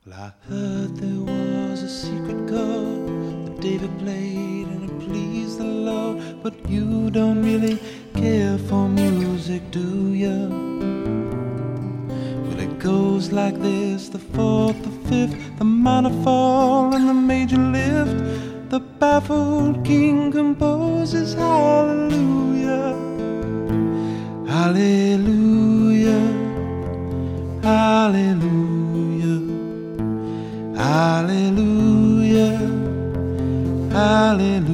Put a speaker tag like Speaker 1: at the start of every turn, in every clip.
Speaker 1: I heard there was a secret chord that David played and it pleased the Lord. But you don't really care for music, do you? Well, it goes like this: the fourth, the fifth, the minor fall and the major lift. The baffled king composes hallelujah, hallelujah, hallelujah, hallelujah, hallelujah.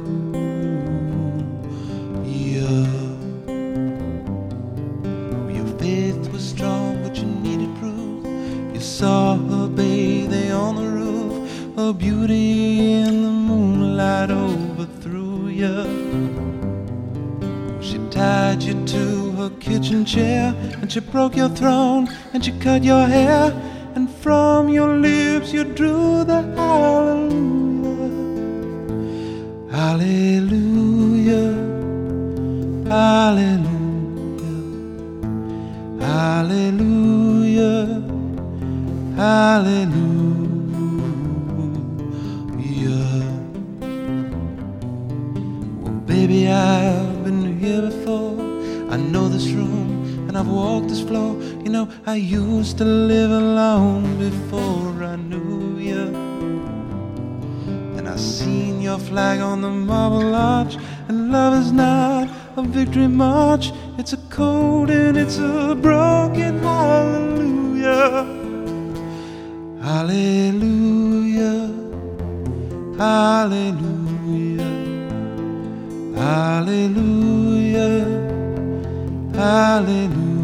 Speaker 1: Your faith was strong, but you needed proof. You saw her bathing on the roof, her beauty in the moonlight overthrew you. She tied you to her kitchen chair, and she broke your throne, and she cut your hair, and from your lips you drew the hallelujah, hallelujah, hallelujah, hallelujah, hallelujah. Well, baby, I've been here before. I know this room and I've walked this floor. You know, I used to live alone before I knew you. And I seen your flag on the marble arch. And love is not a victory march, it's a cold and it's a broken hallelujah, hallelujah, hallelujah, hallelujah, hallelujah.